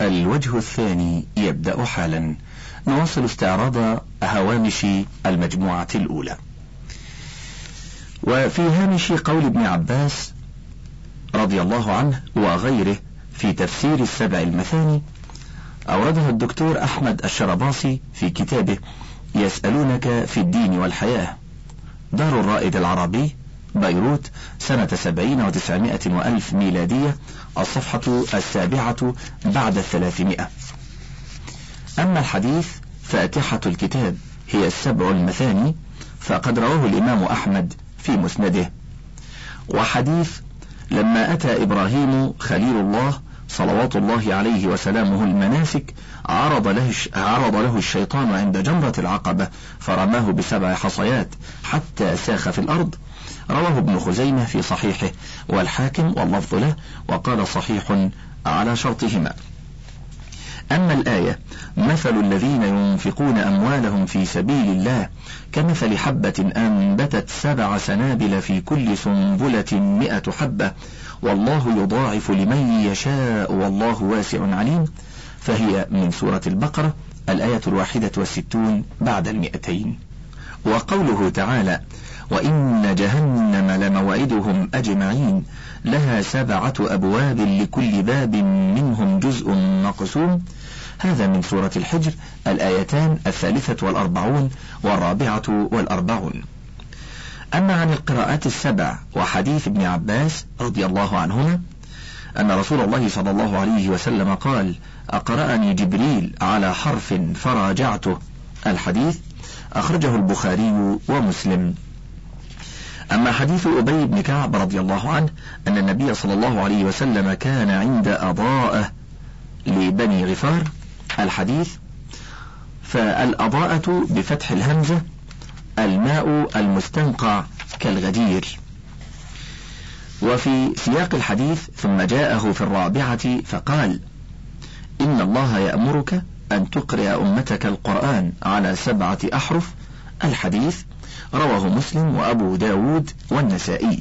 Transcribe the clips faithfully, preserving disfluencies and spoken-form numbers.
الوجه الثاني يبدأ حالا. نواصل استعراض هوامش المجموعة الأولى. وفي هامش قول ابن عباس رضي الله عنه وغيره في تفسير السبع المثاني، أورده الدكتور أحمد الشرباصي في كتابه يسألونك في الدين والحياة، دار الرائد العربي، بيروت، سنة سبعين وتسعمائة وألف ميلادية، الصفحة السابعة بعد الثلاثمائة. أما الحديث فاتحة الكتاب هي السبع المثاني، فقد رواه الإمام أحمد في مسنده. وحديث لما أتى إبراهيم خليل الله صلوات الله عليه وسلامه المناسك عرض له, عرض له الشيطان عند جمرة العقبة فرماه بسبع حصيات حتى ساخ في الأرض، رواه ابن خزيمة في صحيحه والحاكم واللفظ له، وقال صحيح على شرطهما. أما الآية مثل الذين ينفقون أموالهم في سبيل الله كمثل حبة أنبتت سبع سنابل في كل سنبلة مئة حبة والله يضاعف لمن يشاء والله واسع عليم، فهي من سورة البقرة الآية الواحدة والستون بعد المئتين. وقوله تعالى وإن جهنم لموعدهم أجمعين لها سبعة أبواب لكل باب منهم جزء مقسوم، هذا من سورة الحجر الآيتان الثالثة والأربعون والرابعة والأربعون. أما عن القراءات السبع وحديث ابن عباس رضي الله عنهما أن رسول الله صلى الله عليه وسلم قال أقرأني جبريل على حرف فراجعته، الحديث أخرجه البخاري ومسلم. أما حديث أبي بن كعب رضي الله عنه أن النبي صلى الله عليه وسلم كان عند أضاءة لبني غفار، الحديث فالأضاءة بفتح الهمزة الماء المستنقع كالغدير. وفي سياق الحديث ثم جاءه في الرابعة فقال إن الله يأمرك أن تقرأ أمتك القرآن على سبعة أحرف، الحديث رواه مسلم وأبو داود والنسائي.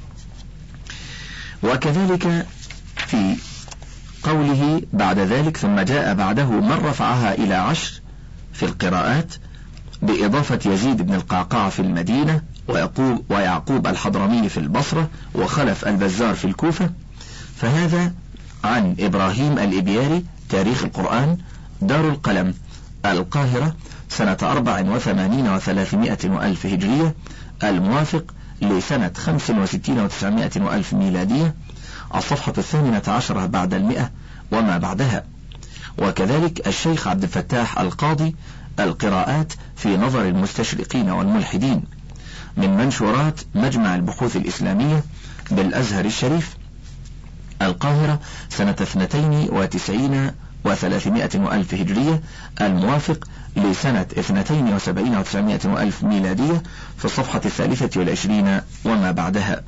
وكذلك في قوله بعد ذلك ثم جاء بعده من رفعها إلى عشر في القراءات بإضافة يزيد بن القعقاع في المدينة ويعقوب, ويعقوب الحضرمي في البصرة وخلف البزار في الكوفة، فهذا عن إبراهيم الإبياري تاريخ القرآن دار القلم القاهرة سنة أربع وثمانين وثلاثمائة وألف هجرية الموافق لسنة خمس وستين وتسعمائة وألف ميلادية، الصفحة الثامنة عشرة بعد المئة وما بعدها. وكذلك الشيخ عبد الفتاح القاضي القراءات في نظر المستشرقين والملحدين من منشورات مجمع البحوث الإسلامية بالأزهر الشريف القاهرة سنة اثنتين وتسعين وثلاثمائة وألف هجرية الموافق لسنة اثنتين وسبعين وتسعمائة وألف ميلادية في الصفحة الثالثة والعشرين وما بعدها.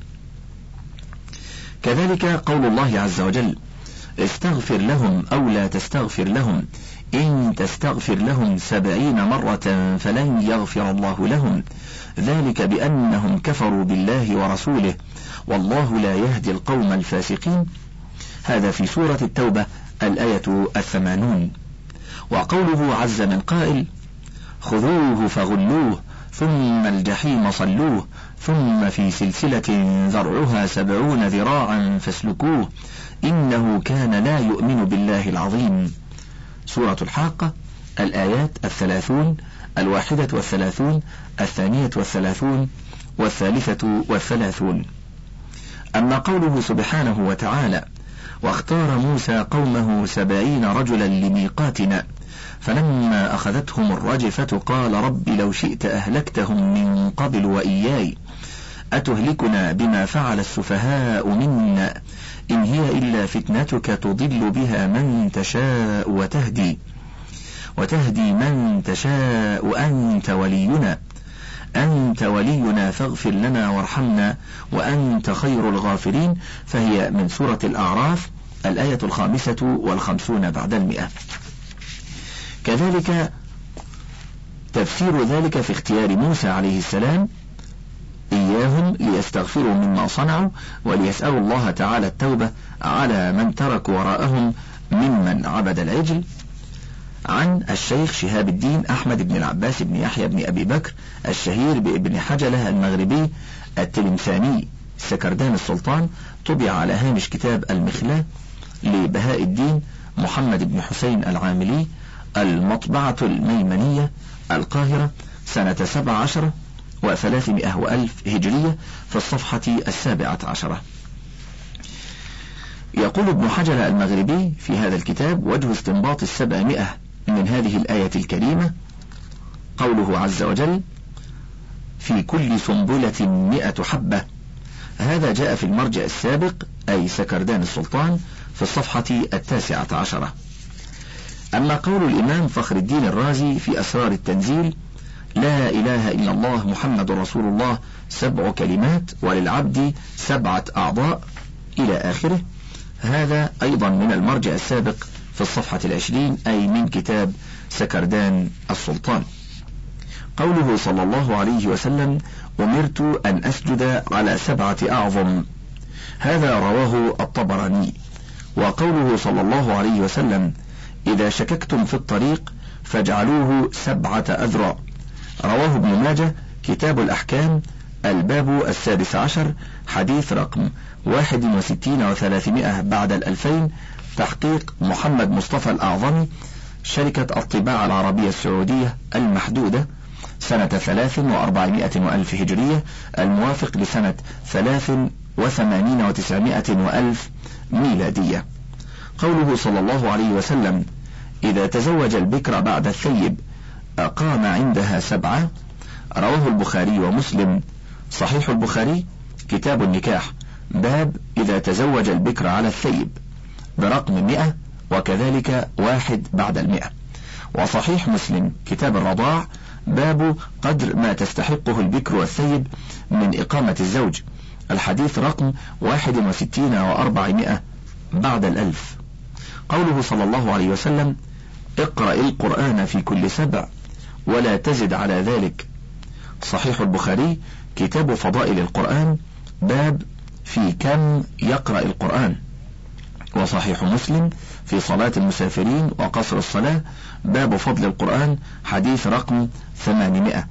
كذلك قول الله عز وجل استغفر لهم أو لا تستغفر لهم إن تستغفر لهم سبعين مرة فلن يغفر الله لهم ذلك بأنهم كفروا بالله ورسوله والله لا يهدي القوم الفاسقين، هذا في سورة التوبة الآية الثمانون. وقوله عز من قائل خذوه فغلوه ثم الجحيم صلوه ثم في سلسلة ذرعها سبعون ذراعا فاسلكوه إنه كان لا يؤمن بالله العظيم، سورة الحاقة الآيات الثلاثون الواحدة والثلاثون الثانية والثلاثون والثالثة والثلاثون. أما قوله سبحانه وتعالى واختار موسى قومه سبعين رجلا لميقاتنا فلما أخذتهم الرجفة قال رب لو شئت أهلكتهم من قبل وإياي أتهلكنا بما فعل السفهاء منا إن هي إلا فتنتك تضل بها من تشاء وتهدي وتهدي من تشاء أنت ولينا أنت ولينا فاغفر لنا وارحمنا وأنت خير الغافرين، فهي من سورة الأعراف الآية الخامسة والخمسون بعد المئة. كذلك تفسير ذلك في اختيار موسى عليه السلام إياهم ليستغفروا مما صنعوا وليسألوا الله تعالى التوبة على من تركوا وراءهم ممن عبد العجل، عن الشيخ شهاب الدين أحمد بن العباس بن يحيى بن أبي بكر الشهير بابن حجلة المغربي التلمساني سكردان السلطان، طبع على هامش كتاب المخلاة لبهاء الدين محمد بن حسين العاملي، المطبعة الميمنية، القاهرة، سنة سبع عشر وثلاثمائة وألف هجرية، في الصفحة السابعة عشرة. يقول ابن حجر المغربي في هذا الكتاب: وجه استنباط السبعمائة من هذه الآية الكريمة قوله عز وجل: في كل سنبلة مئة حبة. هذا جاء في المرجع السابق أي سكردان السلطان في الصفحة التاسعة عشرة. أما قول الإمام فخر الدين الرازي في أسرار التنزيل: لا إله إلا الله محمد رسول الله سبع كلمات وللعبد سبعة أعضاء إلى آخره، هذا أيضا من المرجع السابق في الصفحة العشرين أي من كتاب سكردان السلطان. قوله صلى الله عليه وسلم: أمرت أن أسجد على سبعة أعظم، هذا رواه الطبراني. وقوله صلى الله عليه وسلم: إذا شككتم في الطريق فاجعلوه سبعة أذرع، رواه ابن ماجه كتاب الأحكام الباب السادس عشر، حديث رقم واحد وستين وثلاثمائة بعد الألفين، تحقيق محمد مصطفى الأعظمي، شركة الطباعة العربية السعودية المحدودة، سنة ثلاث وأربعمائة وألف هجرية، الموافق لسنة ثلاث وثمانين وتسعمائة وألف ميلادية. قوله صلى الله عليه وسلم: إذا تزوج البكر بعد الثيب أقام عندها سبعة، رواه البخاري ومسلم. صحيح البخاري كتاب النكاح باب إذا تزوج البكر على الثيب برقم مئة، وكذلك واحد بعد المئة. وصحيح مسلم كتاب الرضاع باب قدر ما تستحقه البكر والثيب من إقامة الزوج، الحديث رقم واحد وستين وأربعمائة بعد الألف. قوله صلى الله عليه وسلم: اقرأ القرآن في كل سبع ولا تزد على ذلك. صحيح البخاري كتاب فضائل القرآن باب في كم يقرأ القرآن. وصحيح مسلم في صلاة المسافرين وقصر الصلاة باب فضل القرآن، حديث رقم ثمانمائة.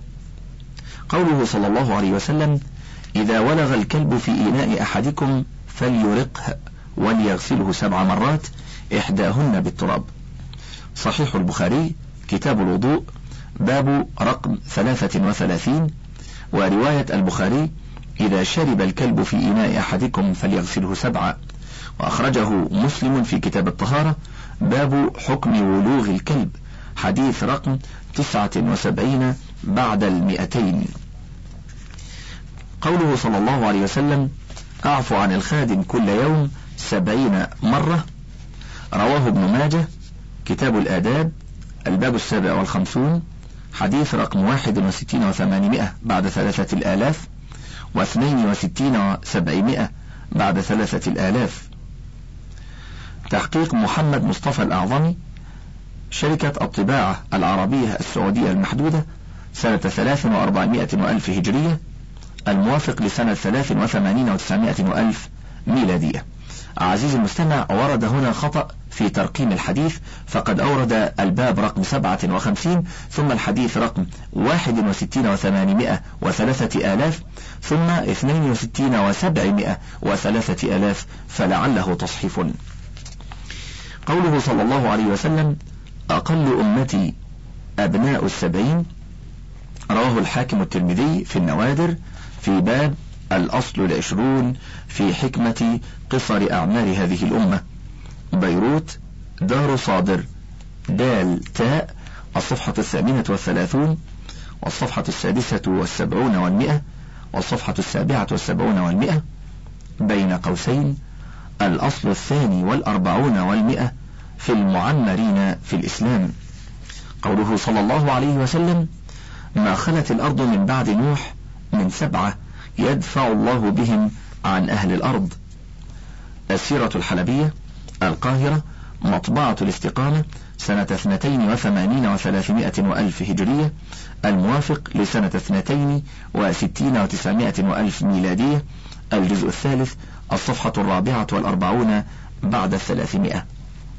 قوله صلى الله عليه وسلم: إذا ولغ الكلب في إناء أحدكم فليرقه وليغسله سبع مرات إحداهن بالتراب. صحيح البخاري كتاب الوضوء باب رقم ثلاثة وثلاثين. ورواية البخاري: إذا شرب الكلب في إناء أحدكم فليغسله سبعا. وأخرجه مسلم في كتاب الطهارة باب حكم ولوغ الكلب، حديث رقم تسعة وسبعين بعد المئتين. قوله صلى الله عليه وسلم: أعفو عن الخادم كل يوم سبعين مرة، رواه ابن ماجه كتاب الآداب الباب السابع والخمسون، حديث رقم واحد وستين وثمانمائة بعد ثلاثة الآلاف، واثنين وستين وسبعمائة بعد ثلاثة الآلاف. تحقيق محمد مصطفى الأعظمي، شركة الطباعة العربية السعودية المحدودة، سنة ثلاث وأربعمائة وألف هجرية، الموافق لسنة ثلاث وثمانين وتسعمائة وألف ميلادية. عزيزي المستمع، ورد هنا خطأ في ترقيم الحديث، فقد أورد الباب رقم سبعة وخمسين ثم الحديث رقم واحد وستين وثمانمائة وثلاثة آلاف ثم اثنين وستين وسبعمائة وثلاثة آلاف، فلعله تصحيف. قوله صلى الله عليه وسلم: أقل أمتي أبناء السبعين، رواه الحاكم الترمذي في النوادر في باب الأصل العشرون في حكمة قصر أعمار هذه الأمة، بيروت دار صادر دال تاء، الصفحة الثامنة والثلاثون والصفحة السادسة والسبعون والمئة والصفحة السابعة والسبعون والمئة، بين قوسين الأصل الثاني والأربعون والمئة في المعمرين في الإسلام. قوله صلى الله عليه وسلم: ما خلت الأرض من بعد نوح من سبعة يدفع الله بهم عن أهل الأرض. السيرة الحلبية القاهرة، مطبعة الاستقامة، سنة اثنتين وثمانين وثلاثمائة وألف هجرية، الموافق لسنة اثنتين وستين وتسعمائة وألف ميلادية، الجزء الثالث، الصفحة الرابعة والأربعون بعد الثلاثمائة.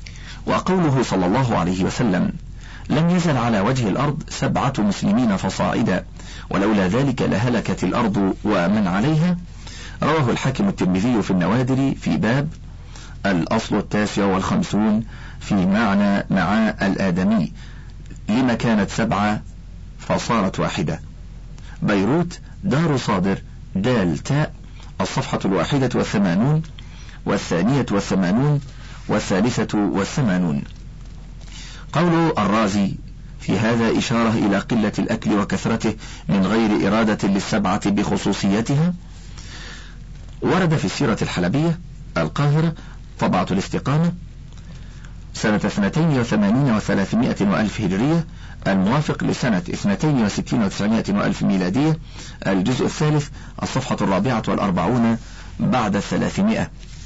وقوله صلى الله عليه وسلم: لم يزل على وجه الأرض سبعة مسلمين فصاعدا ولولا ذلك لهلكت الأرض ومن عليها، رواه الحاكم الترمذي في النوادر في باب الأصل التاسع والخمسون في معنى مع الآدمي لما كانت سبعة فصارت واحدة. بيروت دار صادر دال تاء، الصفحة الواحدة والثمانون والثانية والثمانون والثالثة والثمانون. قول الرازي في هذا إشارة إلى قلة الأكل وكثرته من غير إرادة للسبعة بخصوصيتها. ورد في السيرة الحلبية القاهرة طبعة الاستقامة سنة اثنتين وثمانين وثلاثمائة وألف هجرية، الموافق لسنة اثنتين وستين وتسعمائة وألف ميلادية، الجزء الثالث الصفحة الرابعة والأربعون بعد الثلاثمائة.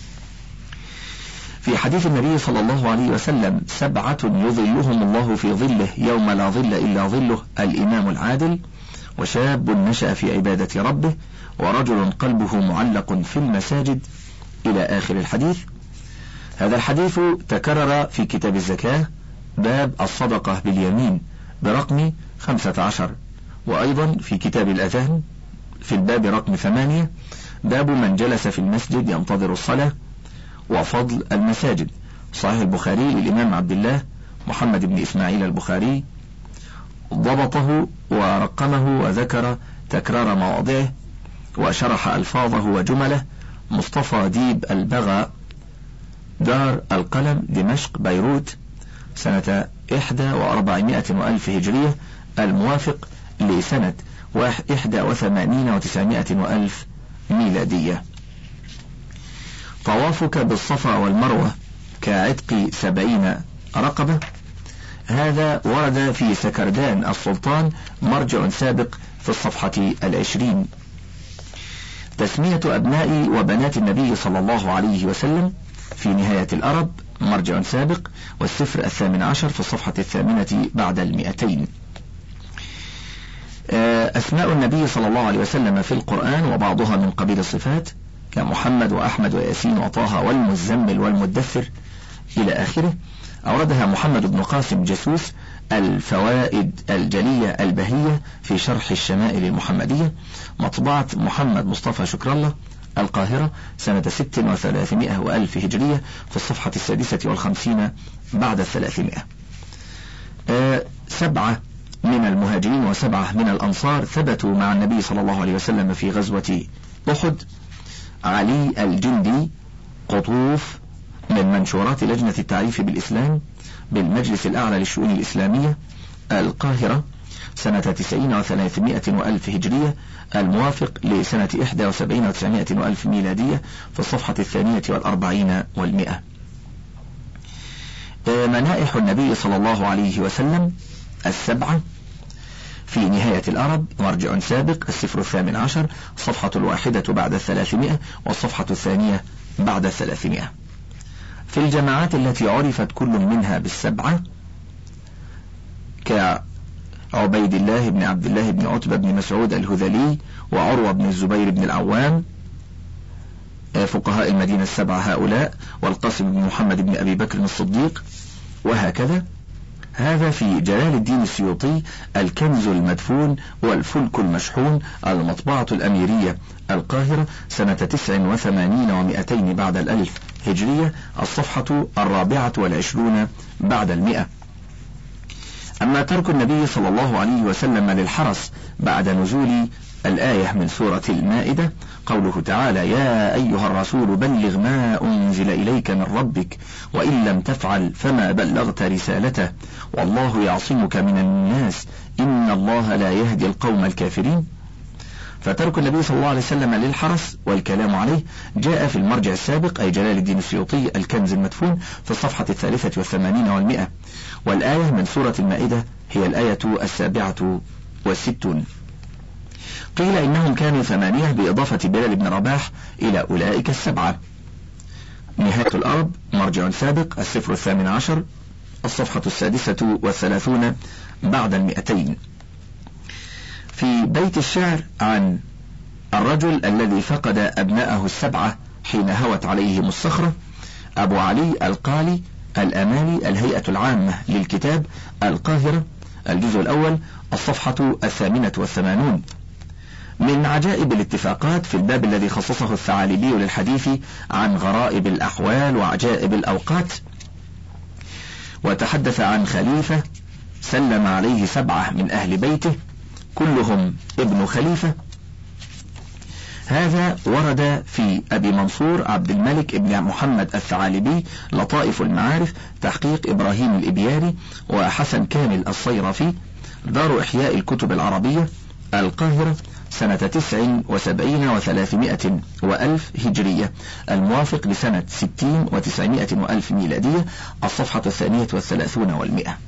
في حديث النبي صلى الله عليه وسلم: سبعة يظلهم الله في ظله يوم لا ظل إلا ظله، الإمام العادل، وشاب نشأ في عبادة ربه، ورجل قلبه معلق في المساجد، إلى آخر الحديث. هذا الحديث تكرر في كتاب الزكاة باب الصدقة باليمين برقم خمسة عشر، وأيضا في كتاب الأذان في الباب رقم ثمانية باب من جلس في المسجد ينتظر الصلاة وفضل المساجد، صحيح البخاري للإمام عبد الله محمد بن إسماعيل البخاري، ضبطه ورقمه وذكر تكرار مواضعه وشرح ألفاظه وجمله مصطفى ديب البغا، دار القلم دمشق بيروت، سنة إحدى وأربعمائة وألف هجرية، الموافق لسنة إحدى وثمانين وتسعمائة وألف ميلادية. طوافك بالصفا والمروة كعتق سبعين رقبة، هذا ورد في سكردان السلطان، مرجع سابق في الصفحة العشرين. تسمية أبناء وبنات النبي صلى الله عليه وسلم في نهاية الأرب، مرجع سابق، والسفر الثامن عشر في الصفحة الثامنة بعد المئتين. أسماء النبي صلى الله عليه وسلم في القرآن وبعضها من قبيل الصفات كمحمد وأحمد وياسين وطه والمزمل والمدثر إلى آخره، أوردها محمد بن قاسم جسوس الفوائد الجلية البهية في شرح الشمائل المحمدية، مطبعة محمد مصطفى شكر الله القاهرة، سنة ست وثلاثمائة وألف هجرية، في الصفحة السادسة والخمسين بعد الثلاثمائة. أه سبعة من المهاجرين وسبعة من الأنصار ثبتوا مع النبي صلى الله عليه وسلم في غزوة أحد: علي الجندي، قطوف، من منشورات لجنة التعريف بالإسلام بالمجلس الأعلى للشؤون الإسلامية، القاهرة، سنة تسعين وثلاثمائة وألف هجرية، الموافق لسنة إحدى وسبعين وتسعمائة وألف ميلادية، في الصفحة الثانية والأربعين والمئة. منائح النبي صلى الله عليه وسلم السبعة في نهاية الأرب، مرجع سابق، السفر الثامن عشر، الصفحة الواحدة بعد الثلاثمائة والصفحة الثانية بعد الثلاثمائة. في الجماعات التي عرفت كل منها بالسبعة كعبيد الله بن عبد الله بن عتبة بن مسعود الهذلي وعروة بن الزبير بن العوام، فقهاء المدينة السبعة هؤلاء، والقاسم بن محمد بن أبي بكر الصديق، وهكذا. هذا في جلال الدين السيوطي الكنز المدفون والفلك المشحون، المطبعة الأميرية القاهرة، سنة تسع وثمانين ومئتين بعد الألف هجرية، الصفحة الرابعة والعشرون بعد المئة. أما ترك النبي صلى الله عليه وسلم للحرس بعد نزول الآية من سورة المائدة، قوله تعالى: يا أيها الرسول بلغ ما أنزل إليك من ربك وإن لم تفعل فما بلغت رسالته والله يعصمك من الناس إن الله لا يهدي القوم الكافرين. فترك النبي صلى الله عليه وسلم للحرس والكلام عليه جاء في المرجع السابق، أي جلال الدين السيوطي الكنز المدفون، في الصفحة الثالثة والثمانين والمئة، والآية من سورة المائدة هي الآية السابعة والستون. قيل إنهم كانوا ثمانية بإضافة بلال بن رباح إلى أولئك السبعة. نهاية الأرب، مرجع سابق، السفر الثامن عشر، الصفحة السادسة والثلاثون بعد المئتين. في بيت الشعر عن الرجل الذي فقد أبناءه السبعة حين هوت عليهم الصخرة، أبو علي القالي الأمالي الهيئة العامة للكتاب القاهرة الجزء الأول الصفحة الثامنة والثمانون. من عجائب الاتفاقات في الباب الذي خصصه الثعالبي للحديث عن غرائب الأحوال وعجائب الأوقات، وتحدث عن خليفة سلم عليه سبعة من أهل بيته كلهم ابن خليفة. هذا ورد في أبي منصور عبد الملك ابن محمد الثعالبي لطائف المعارف تحقيق إبراهيم الإبياري وحسن كامل الصيرفي، دار إحياء الكتب العربية القاهرة سنة تسع وسبعين وثلاثمائة وألف هجرية الموافق لسنة ستين وتسعمائة وألف ميلادية، الصفحة الثانية والثلاثون والمئة.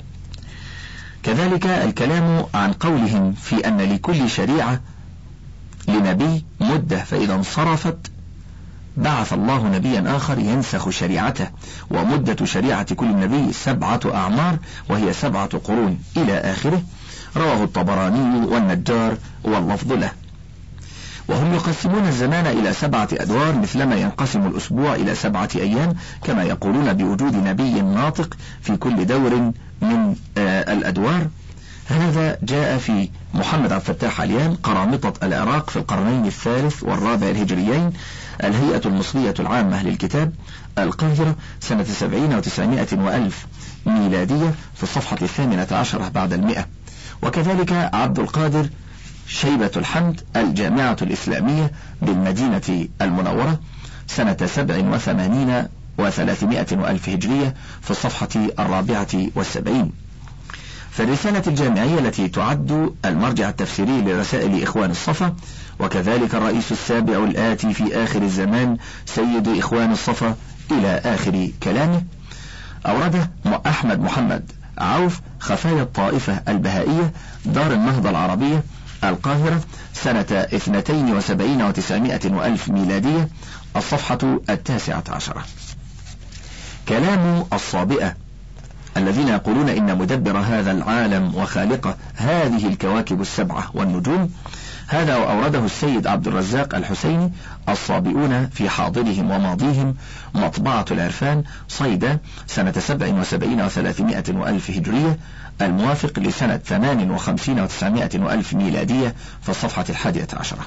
كذلك الكلام عن قولهم في أن لكل شريعة لنبي مدة فإذا انصرفت بعث الله نبيا آخر ينسخ شريعته، ومدة شريعة كل نبي سبعة أعمار وهي سبعة قرون إلى آخره، رواه الطبراني والنجار واللفظ له. وهم يقسمون الزمان إلى سبعة أدوار مثلما ينقسم الأسبوع إلى سبعة أيام، كما يقولون بوجود نبي ناطق في كل دور من آه الأدوار. هذا جاء في محمد عبد الفتاح عليان قرامطة العراق في القرنين الثالث والرابع الهجريين، الهيئة المصرية العامة للكتاب القاهرة سنة سبعين وتسعمائة وألف ميلادية في الصفحة الثامنة عشرة بعد المئة. وكذلك عبد القادر شيبة الحمد الجامعة الإسلامية بالمدينة المنورة سنة سبع وثمانين وثلاثمائة وألف هجرية في الصفحة الرابعة والسبعين. فالرسالة الجامعية التي تعد المرجع التفسيري لرسائل إخوان الصفا، وكذلك الرئيس السابع الآتي في آخر الزمان سيد إخوان الصفا إلى آخر كلامه. أورده أحمد محمد عوف خفايا الطائفة البهائية دار النهضة العربية القاهرة سنة اثنتين وسبعين وتسعمائة وألف ميلادية، الصفحة التاسعة عشرة. كلام الصابئة الذين يقولون إن مدبر هذا العالم وخالقه هذه الكواكب السبعة والنجوم، هذا وأورده السيد عبد الرزاق الحسيني الصابئون في حاضرهم وماضيهم مطبعة العرفان صيدا سنة سبع وسبعين وثلاثمائة وألف هجرية الموافق لسنة ثمان وخمسين وتسعمائة وألف ميلادية في الصفحة الحادية عشرة.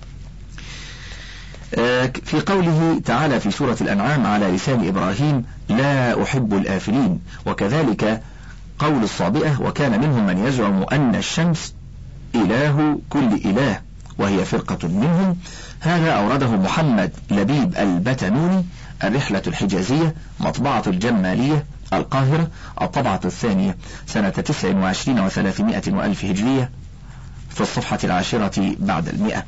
في قوله تعالى في سورة الأنعام على لسان إبراهيم لا أحب الآفلين، وكذلك قول الصابئة وكان منهم من يزعم أن الشمس إله كل إله وهي فرقة منهم، هذا أورده محمد لبيب البتنوني الرحلة الحجازية مطبعة الجمالية القاهرة الطبعة الثانية سنة تسع وعشرين وثلاثمائة وألف هجرية في الصفحة العاشرة بعد المئة.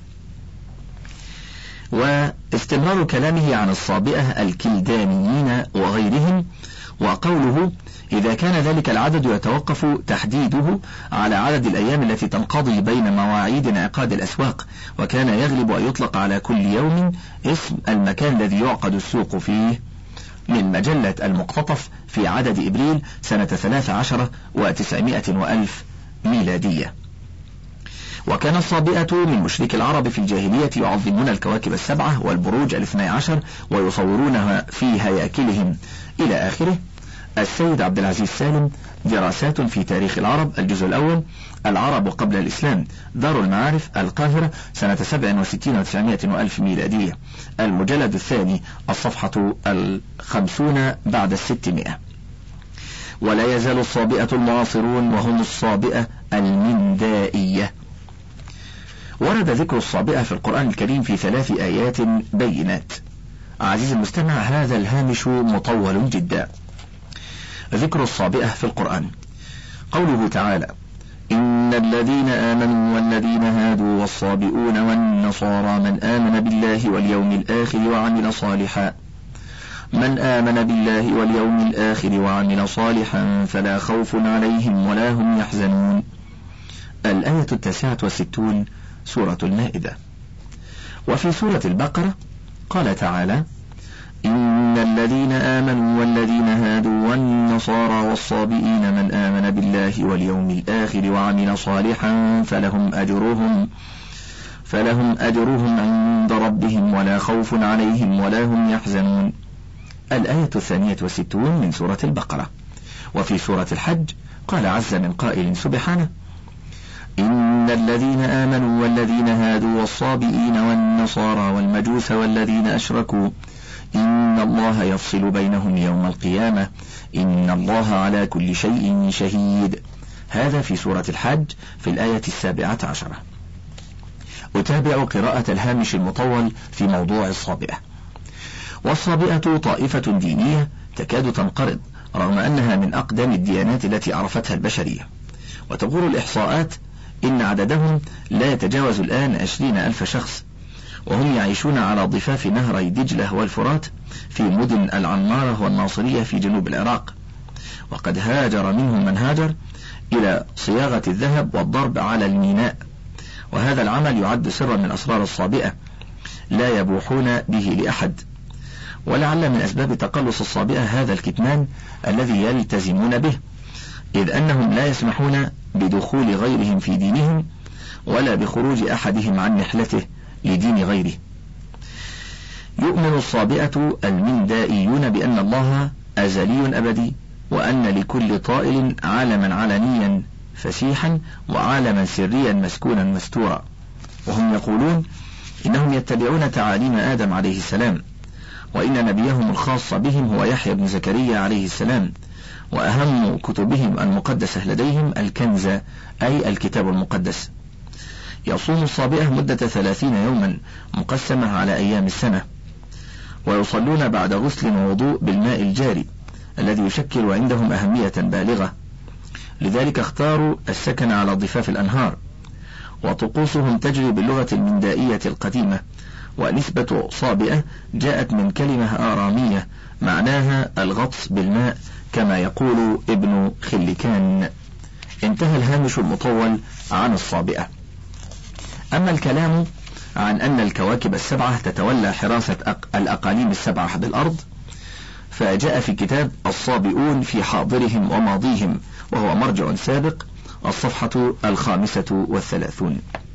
واستمرار كلامه عن الصابئة الكلدانيين وغيرهم، وقوله إذا كان ذلك العدد يتوقف تحديده على عدد الأيام التي تنقضي بين مواعيد انعقاد الأسواق، وكان يغلب أن يطلق على كل يوم اسم المكان الذي يعقد السوق فيه، من مجلة المقتطف في عدد إبريل سنة ثلاث عشر وتسعمائة وألف ميلادية. وكان الصابئة من مشرك العرب في الجاهلية يعظمون الكواكب السبعة والبروج الاثني عشر ويصورونها في هياكلهم إلى آخره. السيد عبد العزيز سالم دراسات في تاريخ العرب الجزء الأول العرب قبل الإسلام دار المعارف القاهرة سنة سبع وستين وتسعمائة وألف ميلادية المجلد الثاني الصفحة الخمسون بعد الستمائة. ولا يزال الصابئة المعاصرون وهم الصابئة المندائية. ورد ذكر الصابئة في القرآن الكريم في ثلاث آيات بينات. عزيزي المستمع هذا الهامش مطول جدا. ذكر الصابئة في القرآن قوله تعالى إن الذين آمنوا والذين هادوا والصابئون والنصارى من آمن بالله واليوم الآخر وعمل صالحا من آمن بالله واليوم الآخر وعمل صالحا فلا خوف عليهم ولا هم يحزنون. الآية التاسعة والستون سورة المائدة. وفي سورة البقرة قال تعالى إن الذين آمنوا والذين هادوا والنصارى والصابئين من آمن بالله واليوم الآخر وعمل صالحا فلهم أجرهم فلهم أجرهم عند ربهم ولا خوف عليهم ولا هم يحزنون. الآية الثانية والستون من سورة البقرة. وفي سورة الحج قال عز من قائل سبحانه: إن الذين آمنوا والذين هادوا والصابئين والنصارى والمجوس والذين أشركوا إن الله يفصل بينهم يوم القيامة إن الله على كل شيء شهيد. هذا في سورة الحج في الآية السابعة عشرة. أتابع قراءة الهامش المطول في موضوع الصابئة. والصابئة طائفة دينية تكاد تنقرض رغم أنها من أقدم الديانات التي عرفتها البشرية، وتقول الإحصاءات إن عددهم لا يتجاوز الآن عشرين ألف شخص، وهم يعيشون على ضفاف نهري دجلة والفرات في مدن العمارة والناصرية في جنوب العراق، وقد هاجر منهم من هاجر إلى صياغة الذهب والضرب على الميناء، وهذا العمل يعد سرا من أسرار الصابئة لا يبوحون به لأحد. ولعل من أسباب تقلص الصابئة هذا الكتمان الذي يلتزمون به، إذ أنهم لا يسمحون بدخول غيرهم في دينهم ولا بخروج أحدهم عن نحلته لدين غيره. يؤمن الصابئة المندائيون بأن الله أزلي أبدي، وأن لكل طائل عالما علنيا فسيحا وعالما سريا مسكونا مستورا، وهم يقولون إنهم يتبعون تعاليم آدم عليه السلام، وإن نبيهم الخاص بهم هو يحيى بن زكريا عليه السلام، وأهم كتبهم المقدسة لديهم الكنز أي الكتاب المقدس. يصوم الصابئة مدة ثلاثين يوما مقسمة على أيام السنة، ويصلون بعد غسل ووضوء بالماء الجاري الذي يشكل عندهم أهمية بالغة، لذلك اختاروا السكن على ضفاف الأنهار. وطقوسهم تجري باللغة المندائية القديمة، ونسبة صابئة جاءت من كلمة آرامية معناها الغطس بالماء كما يقول ابن خلكان. انتهى الهامش المطول عن الصابئة. أما الكلام عن أن الكواكب السبعة تتولى حراسة الأقاليم السبعة بالأرض فجاء في كتاب الصابئون في حاضرهم وماضيهم، وهو مرجع سابق، الصفحة الخامسة والثلاثون.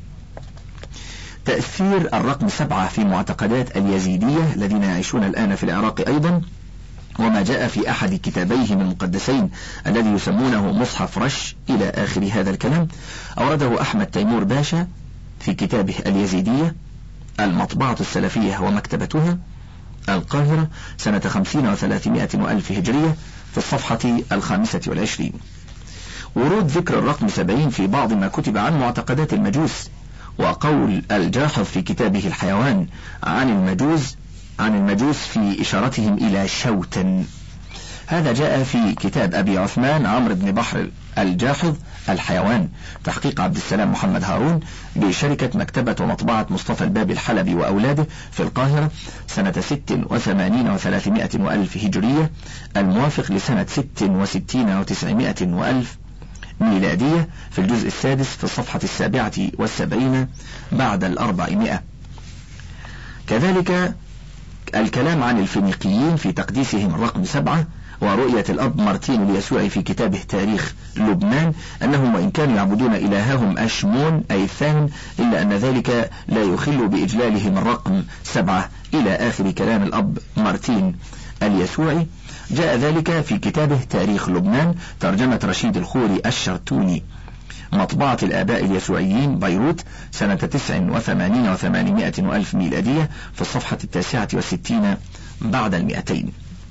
تأثير الرقم سبعة في معتقدات اليزيدية الذين يعيشون الآن في العراق أيضا، وما جاء في أحد كتابيهم المقدسين الذي يسمونه مصحف رش إلى آخر هذا الكلام، أورده أحمد تيمور باشا في كتابه اليزيدية المطبعة السلفية ومكتبتها القاهرة سنة خمسين وثلاثمائة وألف هجرية في الصفحة الخامسة والعشرين. ورود ذكر الرقم سبعين في بعض ما كتب عن معتقدات المجوس، وقول الجاحظ في كتابه الحيوان عن المجوس عن المجوس في إشارتهم إلى شوتا. هذا جاء في كتاب أبي عثمان عمرو بن بحر الجاحظ الحيوان، تحقيق عبد السلام محمد هارون بشركة مكتبة ومطبعة مصطفى الباب الحلبي وأولاده في القاهرة سنة ست وثمانين وثلاثمائة وألف هجرية، الموافق لسنة ست وستين وتسعمائة وألف ميلادية، في الجزء السادس في الصفحة السابعة والسبعين بعد الأربعمائة. كذلك الكلام عن الفينيقيين في تقديسهم الرقم سبعة، ورؤية الأب مارتين ليسوع في كتابه تاريخ لبنان أنهم وإن كانوا يعبدون إلههم أشمون أي الثامن إلا أن ذلك لا يخل بإجلالهم الرقم سبعة إلى آخر كلام الأب مارتين اليسوعي. جاء ذلك في كتابه تاريخ لبنان ترجمة رشيد الخوري الشرتوني، مطبعة الآباء اليسوعيين بيروت سنة تسع وثمانين وثمانمائة وألف ميلادية في الصفحة التاسعة والستين بعد المئتين.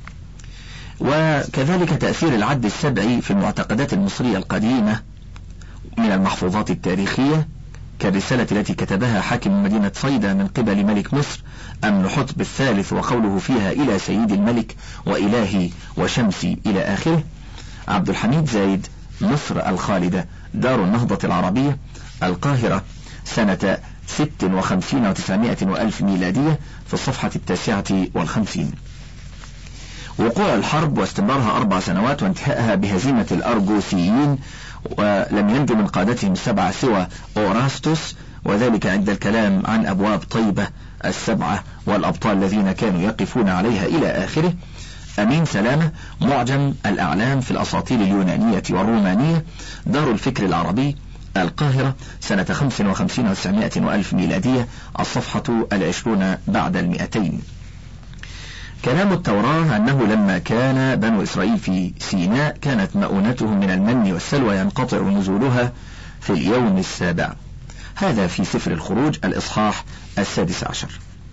وكذلك تأثير العد السبعي في المعتقدات المصرية القديمة من المحفوظات التاريخية كالرسالة التي كتبها حاكم مدينة صيدا من قبل ملك مصر أمنحتب الثالث، وقوله فيها إلى سيد الملك وإلهي وشمسي إلى آخره. عبد الحميد زايد مصر الخالدة دار النهضة العربية القاهرة سنة ست وخمسين وتسعمائة وألف ميلادية في الصفحة التاسعة والخمسين. وقوع الحرب واستمرارها أربع سنوات وانتهائها بهزيمة الأرجوسيين، ولم ينجو من قادتهم السبعة سوى أوراستوس، وذلك عند الكلام عن أبواب طيبة السبعة والأبطال الذين كانوا يقفون عليها إلى آخره. أمين سلامة معجم الأعلام في الأساطير اليونانية والرومانية دار الفكر العربي القاهرة سنة خمس وخمسين وتسعمائة وألف ميلادية الصفحة العشرون بعد المئتين. كلام التوراة أنه لما كان بنو إسرائيل في سيناء كانت مؤونتهم من المن والسلوى ينقطع نزولها في اليوم السابع. هذا في سفر الخروج الإصحاح السادس عشر.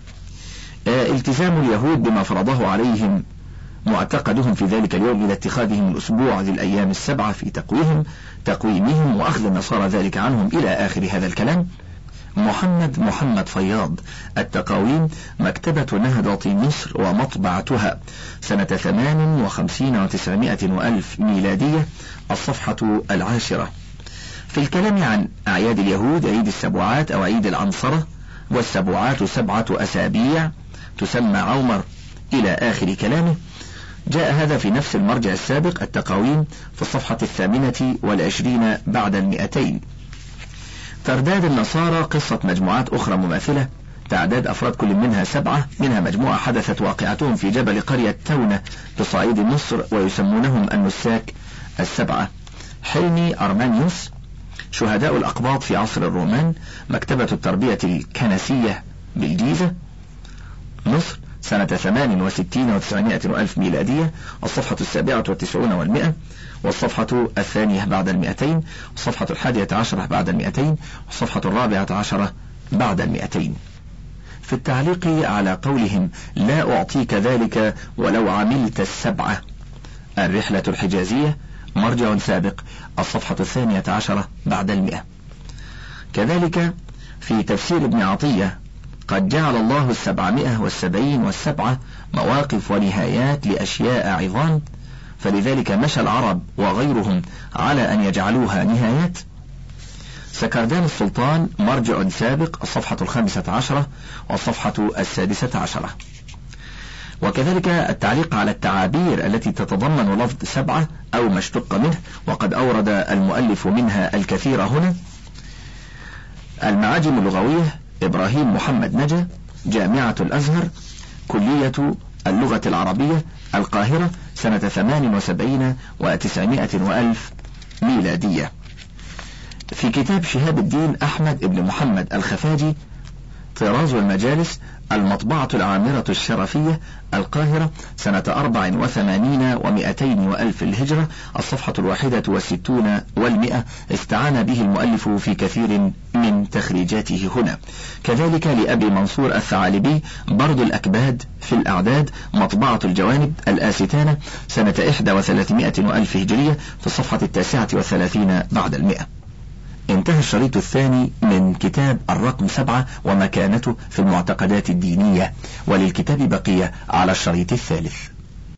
التزام اليهود بما فرضه عليهم معتقدهم في ذلك اليوم إلى اتخاذهم الأسبوع ذي الأيام السبعة في تقويهم تقويمهم وأخذ النصارى ذلك عنهم إلى آخر هذا الكلام. محمد محمد فياض، التقاويم، مكتبة نهضة مصر ومطبعتها، سنة ثمان وخمسين وتسعمائة وألف ميلادية، الصفحة العاشرة. في الكلام عن أعياد اليهود عيد السبوعات أو عيد العنصرة، والسبوعات سبعة أسابيع تسمى عومر إلى آخر كلامه. جاء هذا في نفس المرجع السابق التقاويم في الصفحة الثامنة والعشرين بعد المئتين. ترداد النصارى قصة مجموعات أخرى مماثلة، تعداد أفراد كل منها سبعة، منها مجموعة حدثت واقعتهم في جبل قرية تونة بصعيد مصر ويسمونهم النساك السبعة. حلمي أرمانيوس، شهداء الأقباط في عصر الرومان، مكتبة التربية الكنسية بالجيزة مصر، سنة ثمان وستين وتسعمائة وألف ميلادية، الصفحة السابعة والتسعون والمئة، والصفحة الثانية بعد المئتين، والصفحة الحادية عشرة بعد المئتين، والصفحة الرابعة عشرة بعد المئتين. في التعليق على قولهم لا أعطيك ذلك ولو عملت السبعة، الرحلة الحجازية، مرجع سابق، الصفحة الثانية عشرة بعد المئة. كذلك في تفسير ابن عطية قد جعل الله السبعمائة والسبعين والسبعة مواقف ونهايات لأشياء عظام، فلذلك مشى العرب وغيرهم على أن يجعلوها نهايات. سكردان السلطان، مرجع سابق، الصفحة الخامسة عشرة والصفحة السادسة عشرة. وكذلك التعليق على التعابير التي تتضمن لفظ سبعة أو ما اشتق منه، وقد أورد المؤلف منها الكثير هنا. المعاجم اللغوية، إبراهيم محمد نجا، جامعة الأزهر، كلية اللغة العربية، القاهرة، سنة ثمان وسبعين وتسعمائة وألف ميلادية. في كتاب شهاب الدين أحمد بن محمد الخفاجي، طراز والمجالس، المطبعة العامرة الشرفية، القاهرة، سنة أربع وثمانين ومئتين وألف الهجرة، الصفحة الواحدة والستون والمئة، استعان به المؤلف في كثير من تخريجاته هنا. كذلك لأبي منصور الثعالبي، برد الأكباد في الأعداد، مطبعة الجوانب الآستانة، سنة إحدى وثلاثمائة وألف هجرية، في الصفحة التاسعة والثلاثين بعد المئة. انتهى الشريط الثاني من كتاب الرقم سبعة ومكانته في المعتقدات الدينية، وللكتاب بقية على الشريط الثالث.